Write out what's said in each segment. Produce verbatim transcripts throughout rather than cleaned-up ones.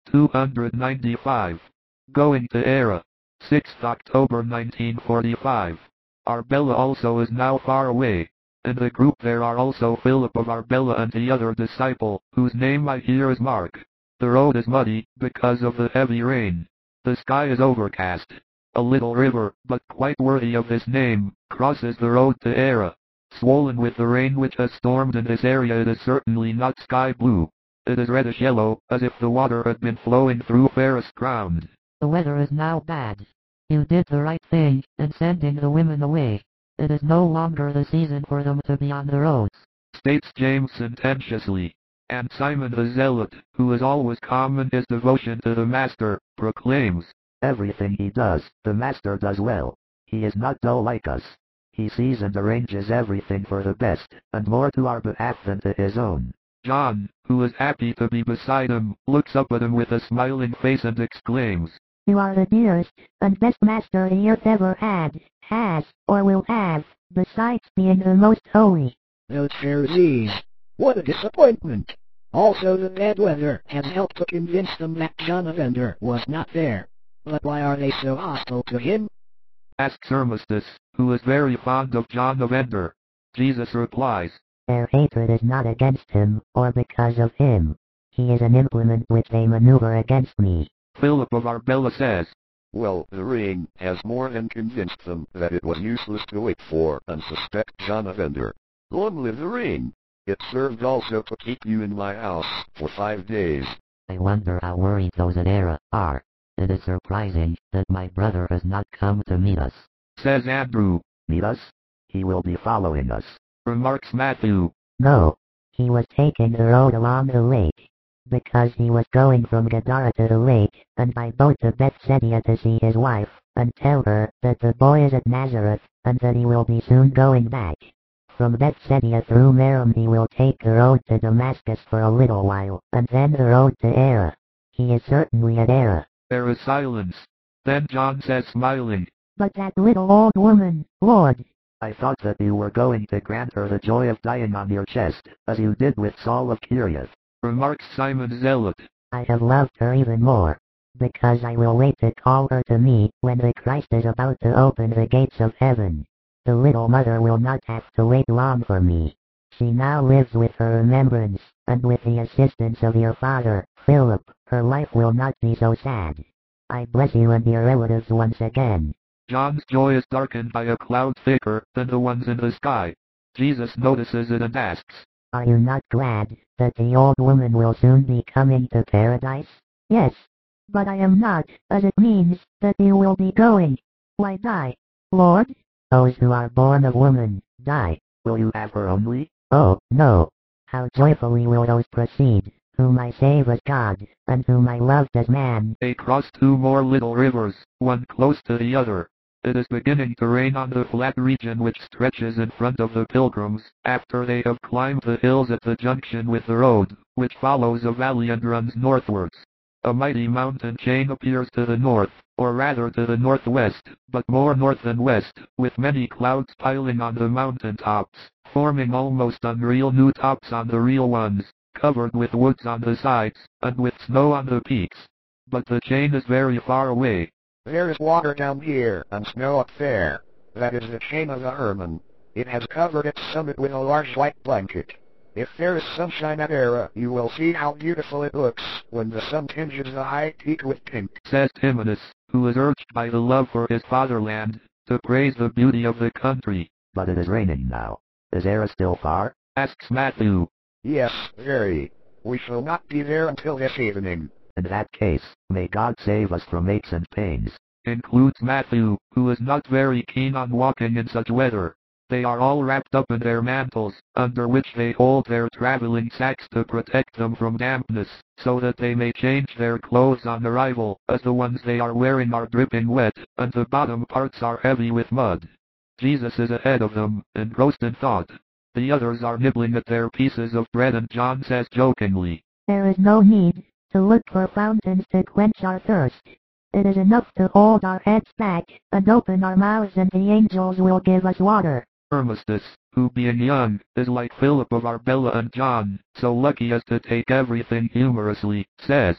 two hundred ninety-five. Going to Era. sixth October nineteen forty-five. Arbella also is now far away. In the group there are also Philip of Arbella and the other disciple, whose name I hear is Mark. The road is muddy, because of the heavy rain. The sky is overcast. A little river, but quite worthy of this name, crosses the road to Era. Swollen with the rain which has stormed in this area, it is certainly not sky blue. It is reddish yellow, as if the water had been flowing through ferrous ground. The weather is now bad. You did the right thing, in sending the women away. It is no longer the season for them to be on the roads, states James sententiously. And Simon the Zealot, who is always calm in his devotion to the Master, proclaims, "Everything he does, the Master does well. He is not dull like us. He sees and arranges everything for the best, and more to our behalf than to his own." John, who is happy to be beside him, looks up at him with a smiling face and exclaims, "You are the dearest and best master the earth ever had, has, or will have, besides being the most holy." Those Pharisees! What a disappointment! Also the bad weather has helped to convince them that John of Ender was not there. But why are they so hostile to him? asks Armistus, who is very fond of John of Ender. Jesus replies, "Their hatred is not against him, or because of him. He is an implement which they maneuver against me." Philip of Arbella says, "Well, the rain has more than convinced them that it was useless to wait for and suspect John of Ender. Long live the rain! It served also to keep you in my house for five days." I wonder how worried those at Era are. It is surprising that my brother has not come to meet us, says Andrew. "Meet us? He will be following us," remarks Matthew. "No. He was taking the road along the lake, because he was going from Gadara to the lake, and by boat to Bethsaida to see his wife, and tell her that the boy is at Nazareth, and that he will be soon going back. From Bethsaida through Merom he will take the road to Damascus for a little while, and then the road to Era. He is certainly at Era." There is silence. Then John says, smiling, "But that little old woman, Lord." "I thought that you were going to grant her the joy of dying on your chest, as you did with Saul of Kiriath," remarks Simon Zealot. "I have loved her even more, because I will wait to call her to me when the Christ is about to open the gates of heaven. The little mother will not have to wait long for me. She now lives with her remembrance, and with the assistance of your father, Philip, her life will not be so sad. I bless you and your relatives once again." John's joy is darkened by a cloud thicker than the ones in the sky. Jesus notices it and asks, "Are you not glad that the old woman will soon be coming to paradise?" "Yes. But I am not, as it means that you will be going. Why die, Lord?" "Those who are born of woman, die." "Will you have her only?" "Oh, no. How joyfully will those proceed, whom I save as God, and whom I loved as man." They cross two more little rivers, one close to the other. It is beginning to rain on the flat region which stretches in front of the pilgrims, after they have climbed the hills at the junction with the road, which follows a valley and runs northwards. A mighty mountain chain appears to the north, or rather to the northwest, but more north than west, with many clouds piling on the mountain tops, forming almost unreal new tops on the real ones, covered with woods on the sides, and with snow on the peaks. But the chain is very far away. "There is water down here and snow up there. That is the chain of the Hermon. It has covered its summit with a large white blanket. If there is sunshine at Era, you will see how beautiful it looks when the sun tinges the high peak with pink," says Timanus, who is urged by the love for his fatherland to praise the beauty of the country. "But it is raining now. Is Era still far?" asks Matthew. "Yes, very. We shall not be there until this evening." "In that case, may God save us from aches and pains," includes Matthew, who is not very keen on walking in such weather. They are all wrapped up in their mantles, under which they hold their traveling sacks to protect them from dampness, so that they may change their clothes on arrival, as the ones they are wearing are dripping wet, and the bottom parts are heavy with mud. Jesus is ahead of them, engrossed in thought. The others are nibbling at their pieces of bread, and John says jokingly, "There is no need to look for fountains to quench our thirst. It is enough to hold our heads back and open our mouths, and the angels will give us water." Armistus, who being young, is like Philip of Arbella and John, so lucky as to take everything humorously, says,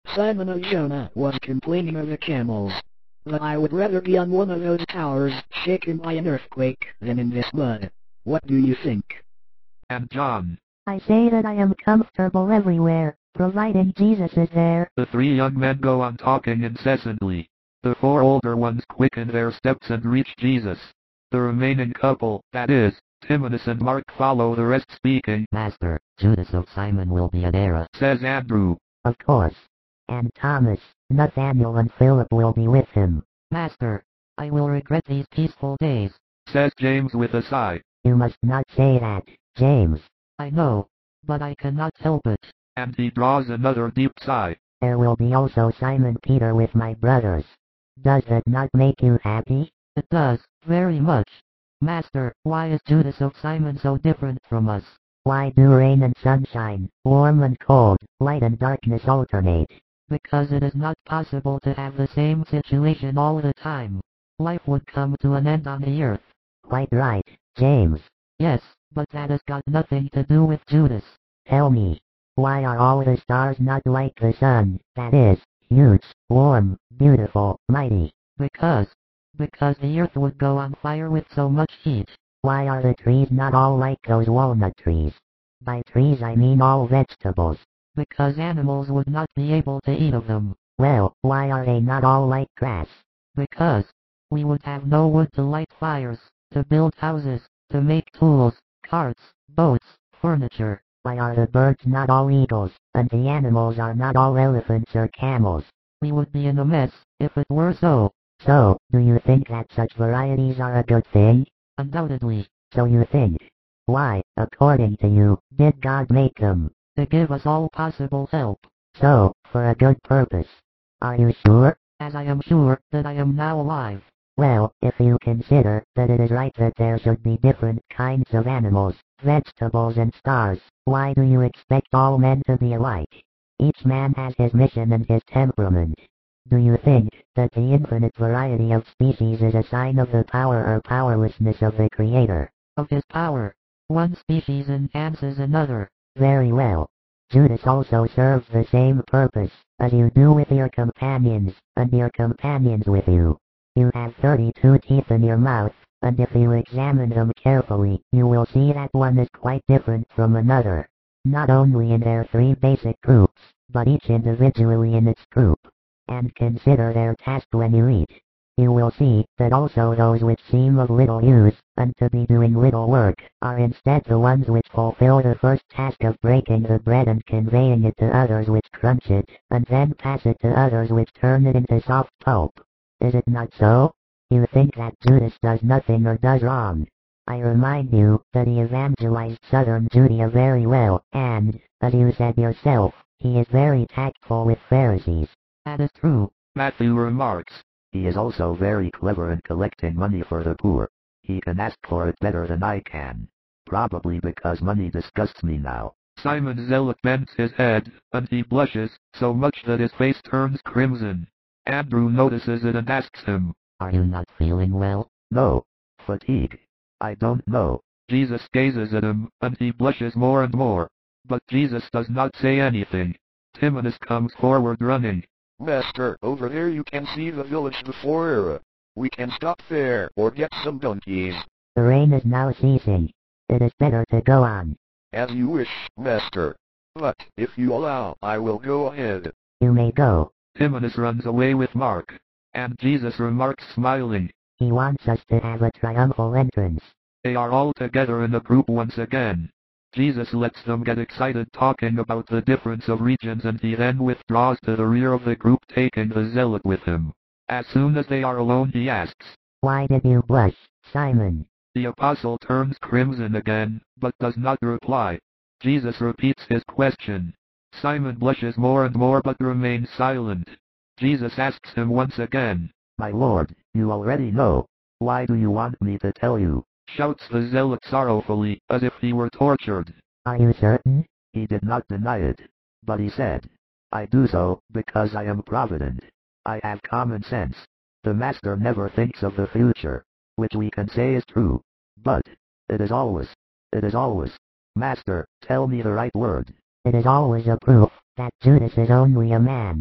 Simon of Jonah was complaining of the camels. But I would rather be on one of those towers, shaken by an earthquake, than in this mud. What do you think? And John. I say that I am comfortable everywhere, providing Jesus is there. The three young men go on talking incessantly. The four older ones quicken their steps and reach Jesus. The remaining couple, that is, Timanus and Mark, follow the rest speaking. Master, Judas of Simon will be at Era, Says Andrew. Of course. And Thomas, Nathaniel and Philip will be with him. Master, I will regret these peaceful days. Says James with a sigh. You must not say that, James. I know, but I cannot help it. And he draws another deep sigh. There will be also Simon Peter with my brothers. Does that not make you happy? It does, very much. Master, why is Judas of Simon so different from us? Why do rain and sunshine, warm and cold, light and darkness alternate? Because it is not possible to have the same situation all the time. Life would come to an end on the earth. Quite right, James. Yes, but that has got nothing to do with Judas. Tell me, why are all the stars not like the sun, that is, huge, warm, beautiful, mighty? Because, because the earth would go on fire with so much heat. Why are the trees not all like those walnut trees? By trees I mean all vegetables. Because animals would not be able to eat of them. Well, why are they not all like grass? Because, we would have no wood to light fires, to build houses, to make tools, carts, boats, furniture. Why are the birds not all eagles, and the animals are not all elephants or camels? We would be in a mess, if it were so. So, do you think that such varieties are a good thing? Undoubtedly. So you think. Why, according to you, did God make them? To give us all possible help. So, for a good purpose. Are you sure? As I am sure that I am now alive. Well, if you consider that it is right that there should be different kinds of animals, vegetables and stars, why do you expect all men to be alike? Each man has his mission and his temperament. Do you think that the infinite variety of species is a sign of the power or powerlessness of the Creator? Of his power. One species enhances another. Very well. Judas also serves the same purpose, as you do with your companions, and your companions with you. You have thirty-two teeth in your mouth, and if you examine them carefully, you will see that one is quite different from another. Not only in their three basic groups, but each individually in its group. And consider their task when you eat. You will see that also those which seem of little use, and to be doing little work, are instead the ones which fulfill the first task of breaking the bread and conveying it to others which crunch it, and then pass it to others which turn it into soft pulp. Is it not so? You think that Judas does nothing or does wrong. I remind you that he evangelized southern Judea very well, and, as you said yourself, he is very tactful with Pharisees. That is true. Matthew remarks. He is also very clever in collecting money for the poor. He can ask for it better than I can. Probably because money disgusts me now. Simon Zealot bends his head, and he blushes, so much that his face turns crimson. Andrew notices it and asks him, Are you not feeling well? No. Fatigue. I don't know. Jesus gazes at him, and he blushes more and more. But Jesus does not say anything. Timanus comes forward running. Master, over there you can see the village before Era. We can stop there, or get some donkeys. The rain is now ceasing. It is better to go on. As you wish, Master. But, if you allow, I will go ahead. You may go. Timanus runs away with Mark. And Jesus remarks smiling. He wants us to have a triumphal entrance. They are all together in a group once again. Jesus lets them get excited talking about the difference of regions, and he then withdraws to the rear of the group, taking the zealot with him. As soon as they are alone, he asks, Why did you blush, Simon? The apostle turns crimson again, but does not reply. Jesus repeats his question. Simon blushes more and more but remains silent. Jesus asks him once again, My Lord, you already know. Why do you want me to tell you? Shouts the zealot sorrowfully, as if he were tortured. Are you certain? He did not deny it. But he said, I do so, because I am provident. I have common sense. The Master never thinks of the future, which we can say is true. But, it is always, it is always, Master, tell me the right word. It is always a proof that Judas is only a man.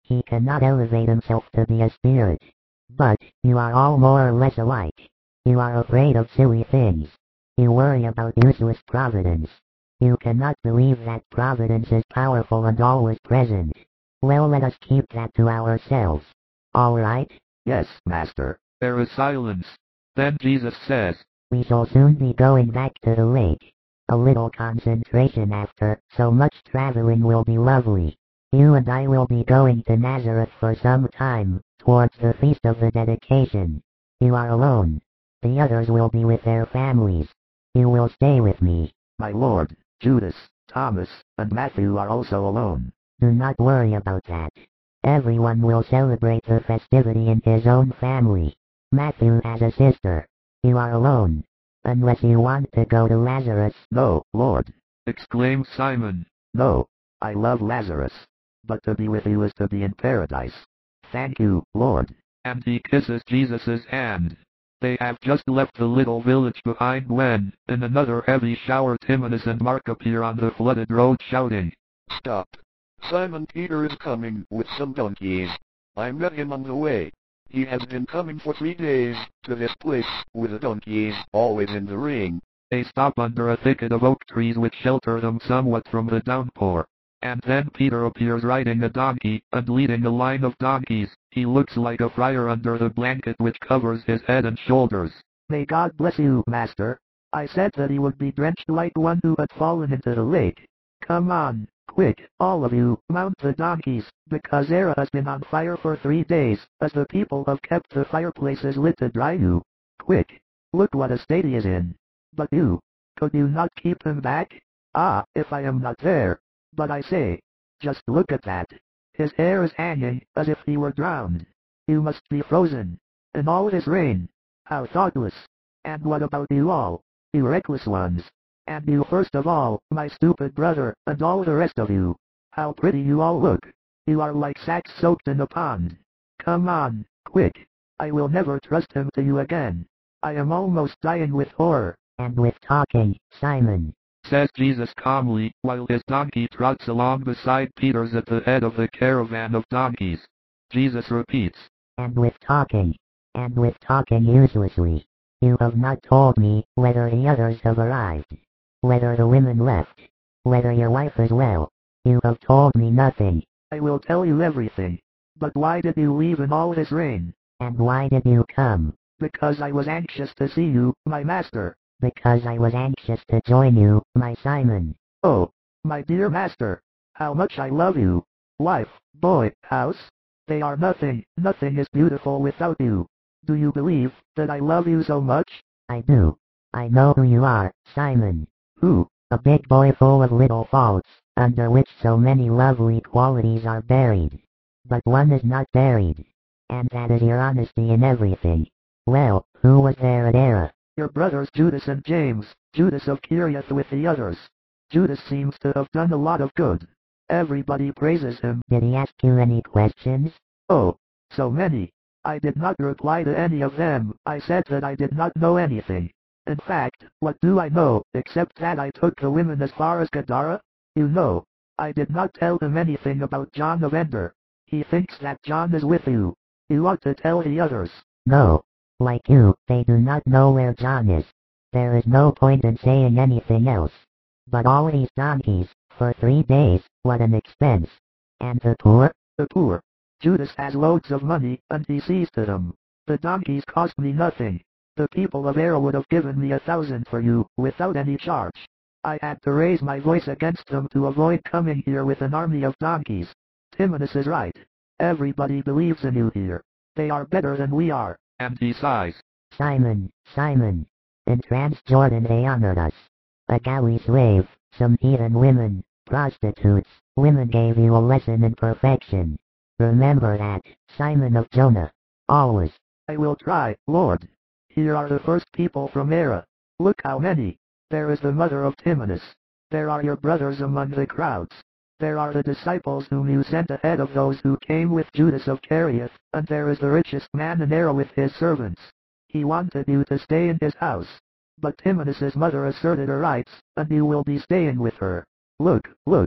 He cannot elevate himself to be a spirit. But, you are all more or less alike. You are afraid of silly things. You worry about useless providence. You cannot believe that providence is powerful and always present. Well, let us keep that to ourselves. All right? Yes, Master. There is silence. Then Jesus says, We shall soon be going back to the lake. A little concentration after so much traveling will be lovely. You and I will be going to Nazareth for some time, towards the feast of the dedication. You are alone. The others will be with their families. You will stay with me. My Lord, Judas, Thomas, and Matthew are also alone. Do not worry about that. Everyone will celebrate the festivity in his own family. Matthew has a sister. You are alone. Unless you want to go to Lazarus. No, Lord. exclaimed Simon. No. I love Lazarus. But to be with you is to be in paradise. Thank you, Lord. And he kisses Jesus' hand. They have just left the little village behind when, in another heavy shower, Timotheus and Mark appear on the flooded road shouting, Stop. Simon Peter is coming with some donkeys. I met him on the way. He has been coming for three days to this place with the donkeys, always in the rain. They stop under a thicket of oak trees which shelter them somewhat from the downpour. And then Peter appears riding a donkey, and leading a line of donkeys. He looks like a friar under the blanket which covers his head and shoulders. May God bless you, Master. I said that he would be drenched like one who had fallen into the lake. Come on, quick, all of you, mount the donkeys, because Era has been on fire for three days, as the people have kept the fireplaces lit to dry you. Quick, look what a state he is in. But you, could you not keep him back? Ah, if I am not there. But I say, just look at that. His hair is hanging, as if he were drowned. You must be frozen. In all this rain. How thoughtless. And what about you all? You reckless ones. And you first of all, my stupid brother, and all the rest of you. How pretty you all look. You are like sacks soaked in a pond. Come on, quick. I will never trust him to you again. I am almost dying with horror. And with talking, Simon, says Jesus calmly, while his donkey trots along beside Peter's at the head of the caravan of donkeys. Jesus repeats, and with talking, and with talking uselessly. You have not told me whether the others have arrived, whether the women left, whether your wife is well. You have told me nothing. I will tell you everything. But why did you leave in all this rain? And why did you come? Because I was anxious to see you, my master. Because I was anxious to join you, my Simon. Oh, my dear master, how much I love you. Wife, boy, house, they are nothing, nothing is beautiful without you. Do you believe that I love you so much? I do. I know who you are, Simon. Who? A big boy full of little faults, under which so many lovely qualities are buried. But one is not buried. And that is your honesty in everything. Well, who was there at Era? Your brothers Judas and James, Judas of Kiriath with the others. Judas seems to have done a lot of good. Everybody praises him. Did he ask you any questions? Oh, so many. I did not reply to any of them. I said that I did not know anything. In fact, what do I know, except that I took the women as far as Gadara? You know, I did not tell him anything about John of Ender. He thinks that John is with you. You ought to tell the others. No. Like you, they do not know where John is. There is no point in saying anything else. But all these donkeys, for three days, what an expense. And the poor? The poor. Judas has loads of money, and he sees to them. The donkeys cost me nothing. The people of Era would have given me a thousand for you, without any charge. I had to raise my voice against them to avoid coming here with an army of donkeys. Timotheus is right. Everybody believes in you here. They are better than we are. And he sighs. Simon, Simon, in Transjordan they honored us. A galley slave, some heathen women, prostitutes, women gave you a lesson in perfection. Remember that, Simon of Jonah. Always. I will try, Lord. Here are the first people from Era. Look how many. There is the mother of Timotheus. There are your brothers among the crowds. There are the disciples whom you sent ahead of those who came with Judas of Kiriath, and there is the richest man in Era with his servants. He wanted you to stay in his house. But Timotheus' mother asserted her rights, and you will be staying with her. Look, look.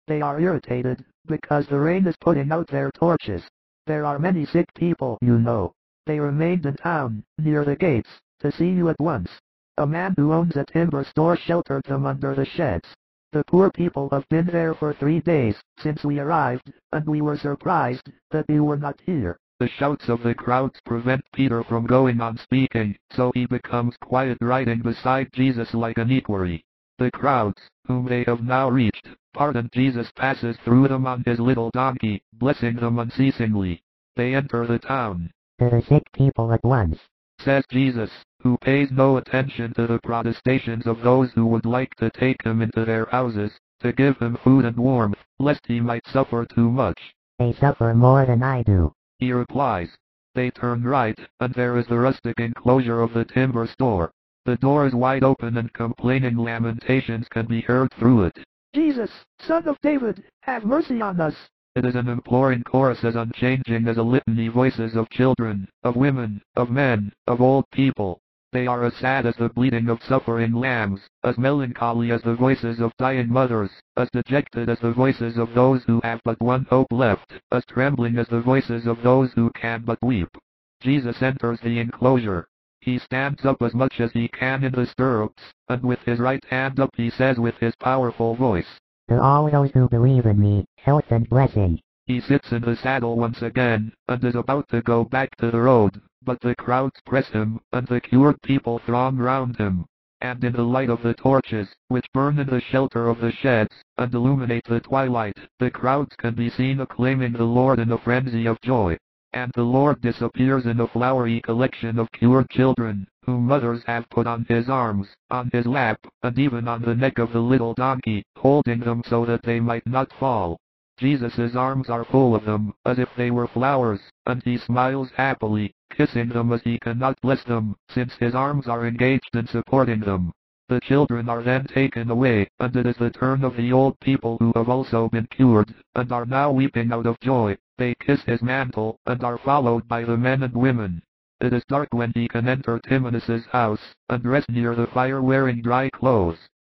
They are irritated, because the rain is putting out their torches. There are many sick people, you know. They remained in town, near the gates, to see you at once. A man who owns a timber store sheltered them under the sheds. The poor people have been there for three days, since we arrived, and we were surprised that you were not here. The shouts of the crowds prevent Peter from going on speaking, so he becomes quiet riding beside Jesus like an equerry. The crowds, whom they have now reached, part and Jesus passes through them on his little donkey, blessing them unceasingly. They enter the town. To the sick people at once, Says Jesus, who pays no attention to the protestations of those who would like to take him into their houses, to give him food and warmth, lest he might suffer too much. They suffer more than I do. He replies. They turn right, and there is the rustic enclosure of the timber store. The door is wide open and complaining lamentations can be heard through it. Jesus, Son of David, have mercy on us. It is an imploring chorus as unchanging as a litany, voices of children, of women, of men, of old people. They are as sad as the bleating of suffering lambs, as melancholy as the voices of dying mothers, as dejected as the voices of those who have but one hope left, as trembling as the voices of those who can but weep. Jesus enters the enclosure. He stands up as much as he can in the stirrups, and with his right hand up he says with his powerful voice, To all those who believe in me, health and blessing. He sits in the saddle once again, and is about to go back to the road, but the crowds press him, and the cured people throng round him. And in the light of the torches, which burn in the shelter of the sheds, and illuminate the twilight, the crowds can be seen acclaiming the Lord in a frenzy of joy. And the Lord disappears in a flowery collection of cured children, whom mothers have put on his arms, on his lap, and even on the neck of the little donkey, holding them so that they might not fall. Jesus' arms are full of them, as if they were flowers, and he smiles happily, kissing them as he cannot bless them, since his arms are engaged in supporting them. The children are then taken away, and it is the turn of the old people who have also been cured, and are now weeping out of joy. They kiss his mantle, and are followed by the men and women. It is dark when he can enter Timonus's house, and rest near the fire wearing dry clothes.